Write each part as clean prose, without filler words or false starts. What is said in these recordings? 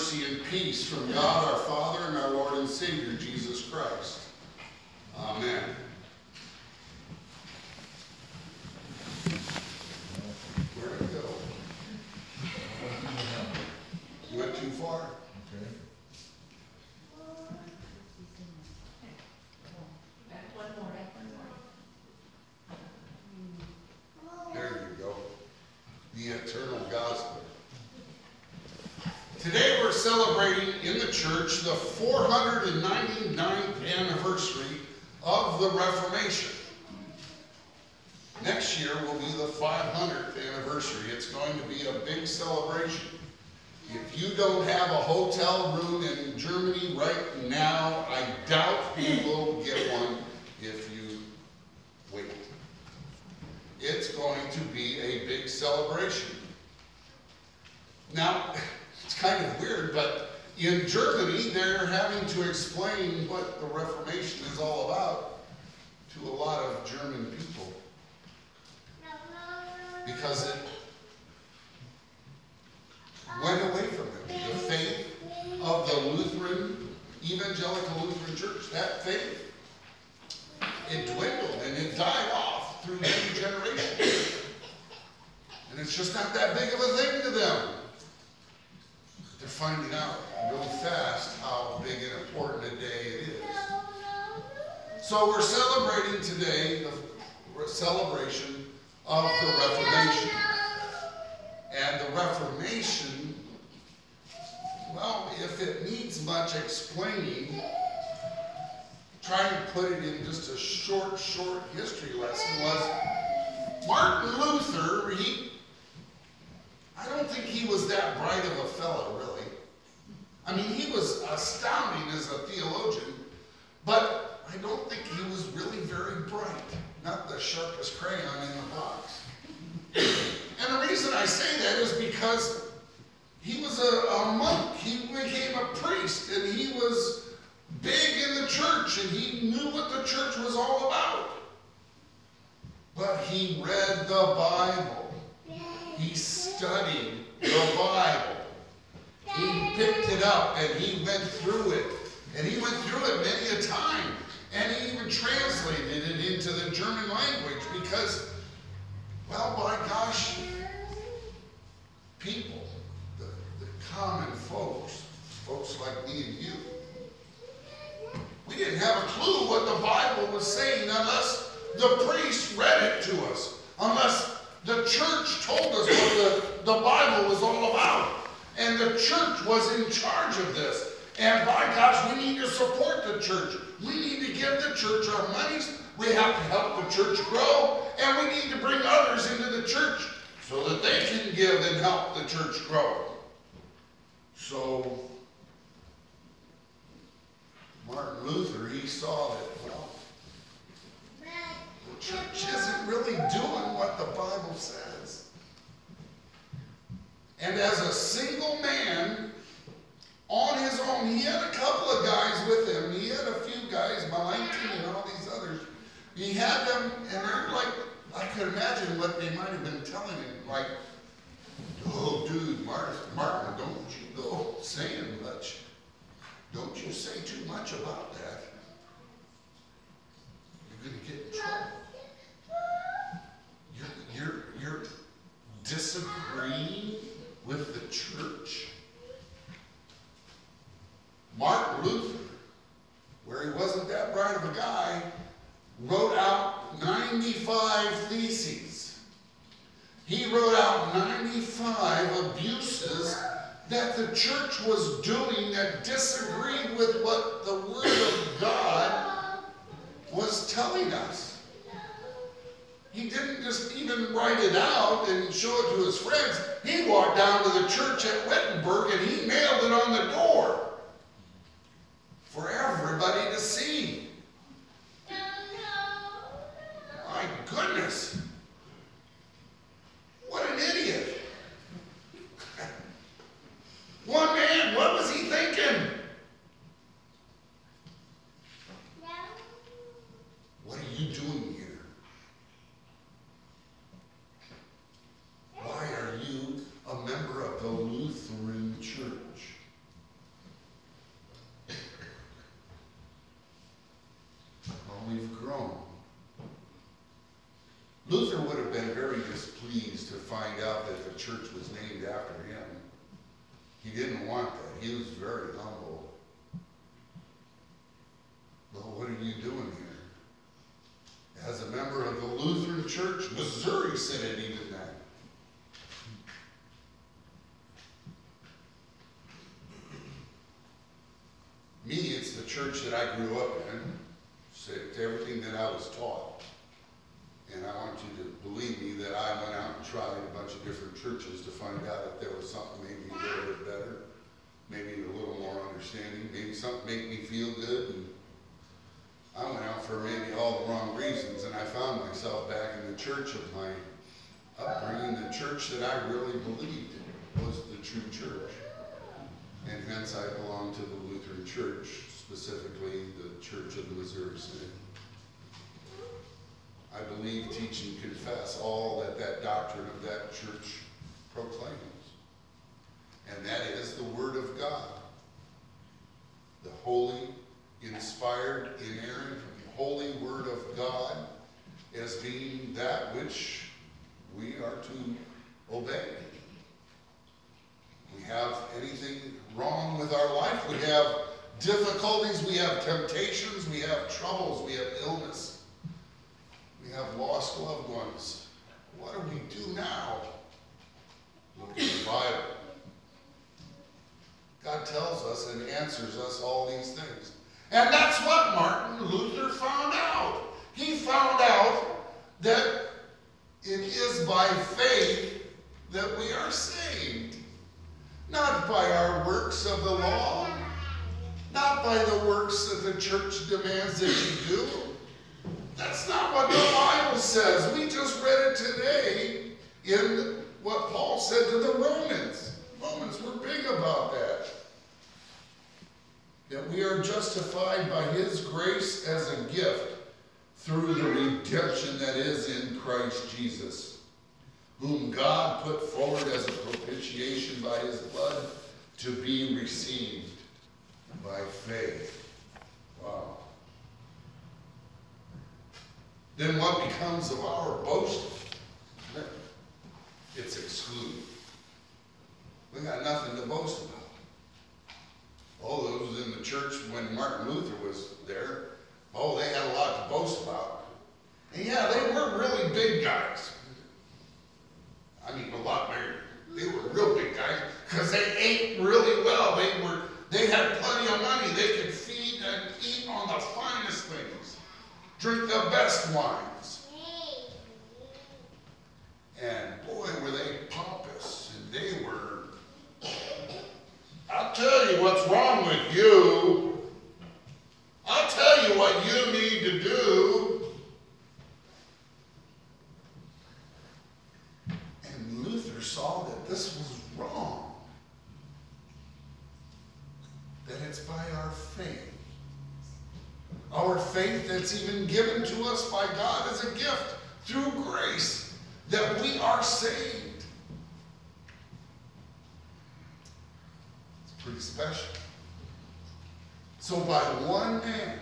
mercy, and peace from God our Father and our Lord and Savior, Jesus Christ. Amen. Where'd it go? You went too far? Okay. There you go. The eternal gospel. Today we're celebrating in the church the 499th anniversary of the Reformation. Next year will be the 500th anniversary. It's going to be a big celebration. If you don't have a hotel room in Germany right now, I doubt you will get one if you wait. It's going to be a big celebration. Now, it's kind of weird, but in Germany, they're having to explain what the Reformation is all about to a lot of German people. Because it went away from them. The faith of the Lutheran, evangelical Lutheran church, that faith, it dwindled and it died off through many generations. And it's just not that big of a thing to them. They're finding out really fast how big and important a day it is. So we're celebrating today the celebration of the Reformation. And the Reformation, well, if it needs much explaining, trying to put it in just a short history lesson was Martin Luther. I don't think he was that bright of a fellow, really. I mean, he was astounding as a theologian, but I don't think he was really very bright. Not the sharpest crayon in the box. And the reason I say that is because he was a monk. He became a priest, and he was big in the church, and he knew what the church was all about. But he read the Bible. He studied the Bible. He picked it up, and he went through it. And he went through it many a time. And he even translated it into the German language because, well, by gosh, people, the common folks like me and you, we didn't have a clue what the Bible was saying unless the priest read it to us, unless the church told us what the Bible was all about. And the church was in charge of this. And by gosh, we need to support the church. We need to give the church our monies. We have to help the church grow. And we need to bring others into the church so that they can give and help the church grow. So, Martin Luther, he saw that, well, the church isn't really doing what the Bible says. And as a single man, on his own, he had a couple of guys with him. He had a few guys, Melanchthon and all these others. He had them, and they're like, I could imagine what they might have been telling him, like, oh, dude, Martin, don't you go saying much. Don't you say too much about that. You're going to get in trouble. You're disagreeing with the church. Martin Luther, where he wasn't that bright of a guy, wrote out 95 theses. He wrote out 95 abuses that the church was doing that disagreed with what the Word of God was telling us. He didn't just even write it out and show it to his friends. He walked down to the church at Wittenberg and he nailed it on the door for everybody to see. My goodness. What an idiot. One man, what was he thinking? What are you doing here? Why are you a member of the Lutheran Church? displeased to find out that the church was named after him. He didn't want that. He was very humble. Well, what are you doing here? As a member of the Lutheran Church, Missouri Synod even that. Me, it's the church that I grew up in. It's everything that I was taught. And I want you to believe me that I went out and tried a bunch of different churches to find out if there was something maybe a little bit better, maybe a little more understanding, maybe something make me feel good. And I went out for maybe all the wrong reasons, and I found myself back in the church of my upbringing, the church that I really believed was the true church. And hence I belong to the Lutheran Church, specifically the Church of the Missouri Synod. I believe, teach, and confess all that that doctrine of that church proclaims. And that is the Word of God. The holy, inspired, inerrant, holy Word of God as being that which we are to obey. We have anything wrong with our life, we have difficulties, we have temptations, we have troubles, we have illness, we have lost loved ones. What do we do now? Look at the Bible. God tells us and answers us all these things. And that's what Martin Luther found out. He found out that it is by faith that we are saved. Not by our works of the law, not by the works that the church demands that you do. That's not what the Bible says. We just read it today in what Paul said to the Romans. Romans were big about that. That we are justified by his grace as a gift through the redemption that is in Christ Jesus, whom God put forward as a propitiation by his blood to be received by faith. Wow. Then what becomes of our boasting? It's excluded. We got nothing to boast about. Oh, those in the church when Martin Luther was there, oh, they had a lot to boast about. And yeah, they were really big guys. I mean, a lot bigger. They were real big guys because they ate really well. They had plenty of money. They could feed and eat on the finest things, drink the best wines. And boy, were they pompous. And they were, I'll tell you what's wrong with you. I'll tell you what you need to do. And Luther saw that this was wrong. That it's by our faith. Our faith that's even given to us by God as a gift through grace, that we are saved. It's pretty special. So by one man,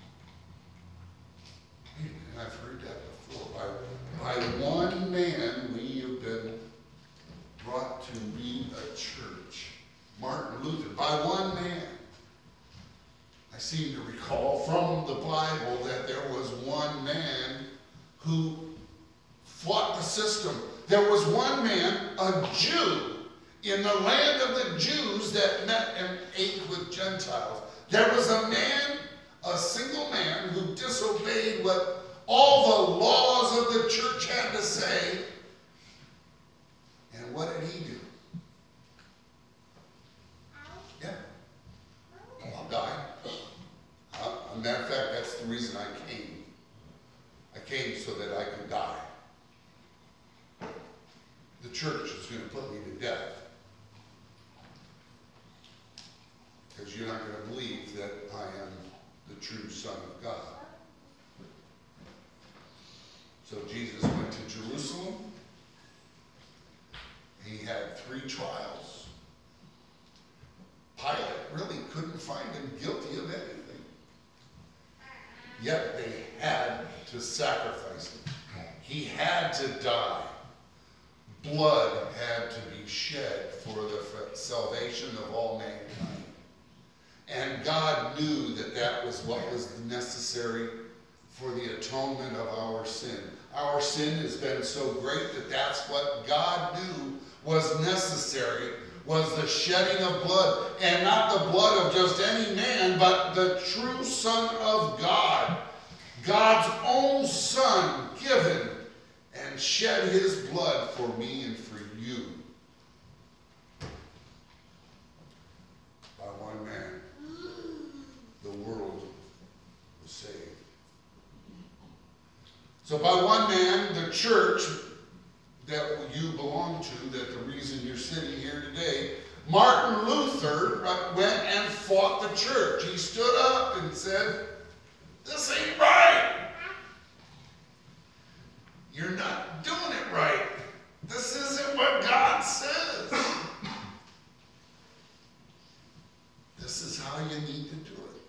and I've heard that before, by one man we have been brought to be a church. Martin Luther, by one man. I seem to recall from the Bible that there was one man who fought the system. There was one man, a Jew, in the land of the Jews that met and ate with Gentiles. There was a man, a single man, who disobeyed what all the laws of the church had to say. And what did he do? Yeah. I'll die. As a matter of fact, that's the reason I came. I came so that I could die. The church is going to put me to death. Because you're not going to believe that I am the true Son of God. So Jesus went to Jerusalem. He had 3 trials. Pilate really couldn't find him guilty of anything. Yet they had to sacrifice him. He had to die. blood had to be shed for the salvation of all mankind. And God knew that that was what was necessary for the atonement of our sin. Our sin has been so great that that's what God knew was necessary, was the shedding of blood. And not the blood of just any man, but the true Son of God. God's own Son given and shed his blood for me and for you. By one man, the world was saved. So by one man, the church that you belong to, that the reason you're sitting here today, Martin Luther went and fought the church. He stood up and said, "This ain't right. You're not doing it right. This isn't what God says. This is how you need to do it."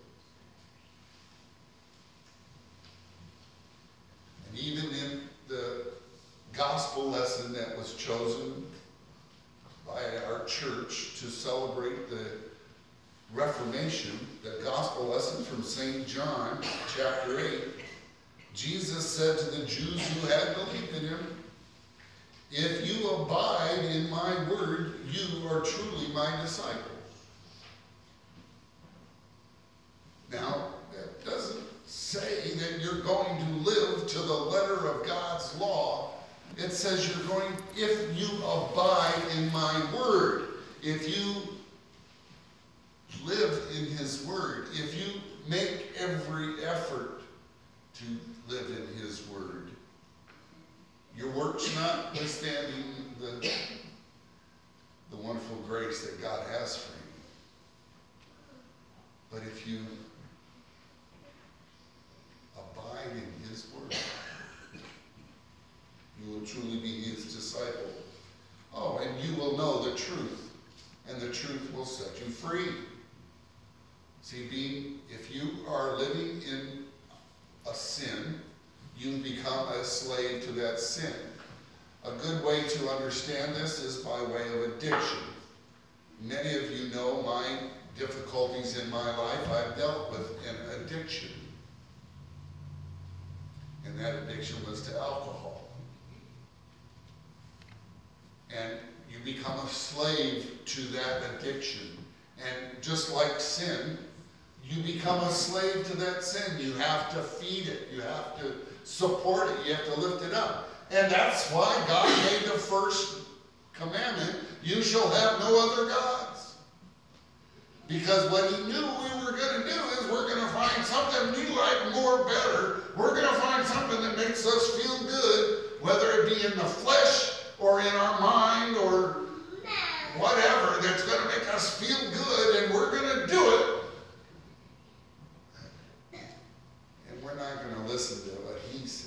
And even in the gospel lesson that was chosen by our church to celebrate the Reformation, the gospel lesson from St. John, chapter 8, Jesus said to the Jews who had believed in him, "If you abide in my word, you are truly my disciples." Now, that doesn't say that you're going to live to the letter of God's law. It says you're going, if you abide in my word, if you live in his word, if you make every effort to live in his word, your works notwithstanding the wonderful grace that God has for you. But if you abide in his word, you will truly be his disciple. Oh, and you will know the truth, and the truth will set you free. See, if you are living in a sin, you become a slave to that sin. A good way to understand this is by way of addiction. Many of you know my difficulties in my life. I've dealt with an addiction. And that addiction was to alcohol. And you become a slave to that addiction. And just like sin, you become a slave to that sin. You have to feed it. You have to support it. You have to lift it up. And that's why God made the first commandment, "You shall have no other gods." Because what he knew we were going to do is we're going to find something we like more better. We're going to find something that makes us feel good, whether it be in the flesh or in our mind or whatever, that's going to make us feel good, and we're going to do it. And we're not going to listen to what he says.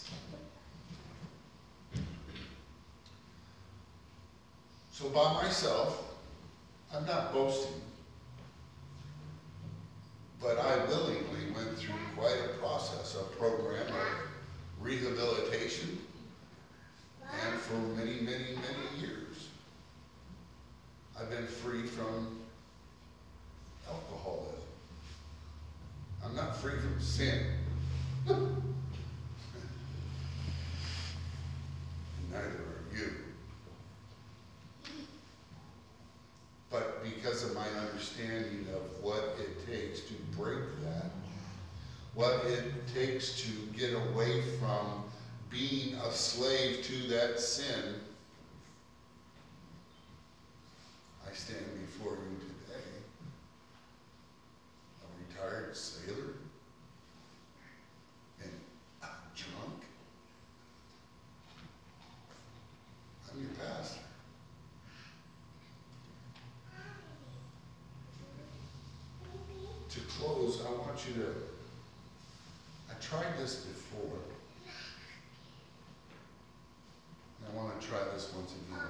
So by myself, I'm not boasting, but I willingly went through quite a process, a program of rehabilitation, and for many, many, many years, I've been free from alcoholism. I'm not free from sin. Neither are you. But because of my understanding of what it takes to break that, what it takes to get away from being a slave to that sin, I stand before you today, a retired sailor, and I'm drunk. I'm your pastor. To close, I want you to, I tried this before. I want to try this once again.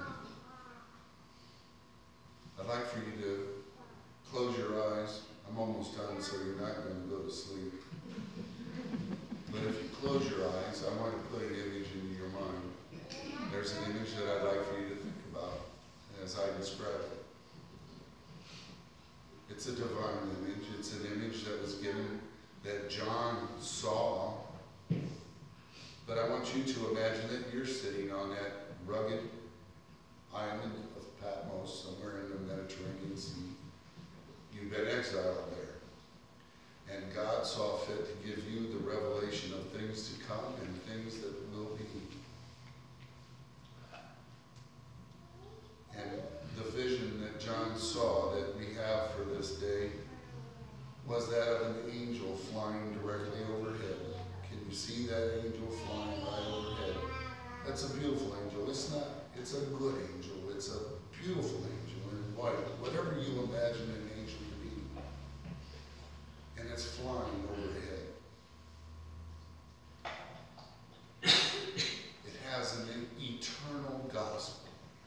I'd like for you to close your eyes. I'm almost done, so you're not going to go to sleep. But if you close your eyes, I want to put an image into your mind. There's there's an image that I'd like for you to think about as I describe it. It's a divine image. It's an image that was given, that John saw. But I want you to imagine that you're sitting on that rugged island of Patmos, somewhere in the Mediterranean Sea. You've been exiled there. And God saw fit to give you the revelation of things to come and things that will be. And the vision that John saw that we have for this day was that of an angel flying directly overhead. Can you see that angel flying right overhead? That's a beautiful angel. It's a good angel. It's a beautiful angel in white, whatever you imagine an angel to be. And it's flying overhead. It has an eternal gospel.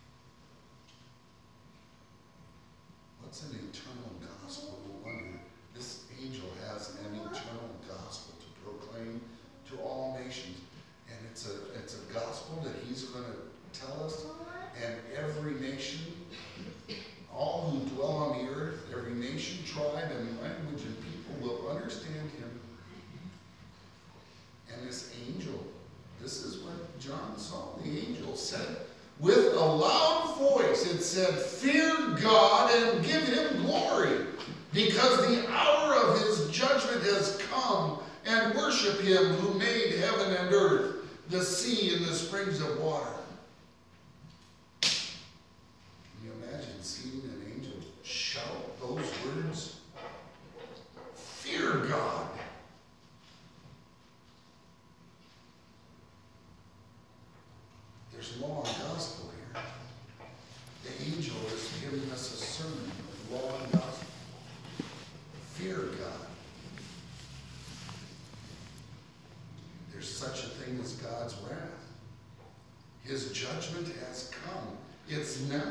What's an eternal gospel? We wonder. This angel has an eternal gospel to proclaim to all nations. And it's a gospel that he's going to tell us. And every nation, all who dwell on the earth, every nation, tribe, and language and people will understand him. And this angel, this is what John saw. The angel said, with a loud voice, it said, "Fear God and give him glory, because the hour of his judgment has come, and worship him who made heaven and earth, the sea and the springs of water." Can you imagine seeing an angel shout those words? Fear God. There's law and gospel here. The angel is giving us a sermon of law and gospel. Fear God. There's such a thing as God's wrath. His judgment has come. It's now.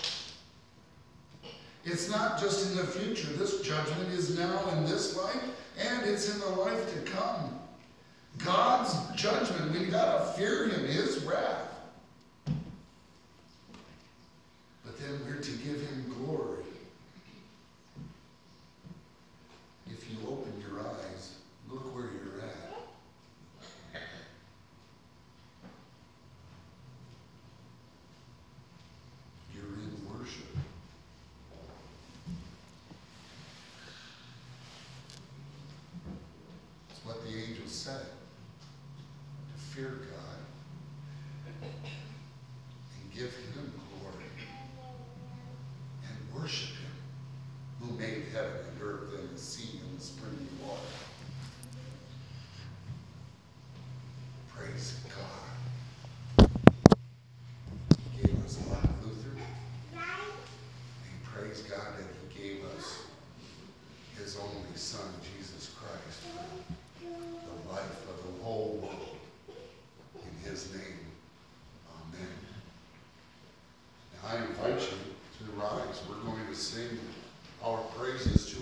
It's not just in the future. This judgment is now in this life, and it's in the life to come. God's judgment, we've got to fear him, his wrath. But then we're to give him glory. If you open your eyes, look where you're at. You're in worship. It's what the angel said. To fear God and give him glory and worship him who made heaven and earth and the sea and the spring of water. Praise God. He gave us Martin Luther. And praise God that he gave us his only Son, Jesus Christ, the life of the whole world. In his name, amen. Now I invite you to rise. We're going to sing our praises to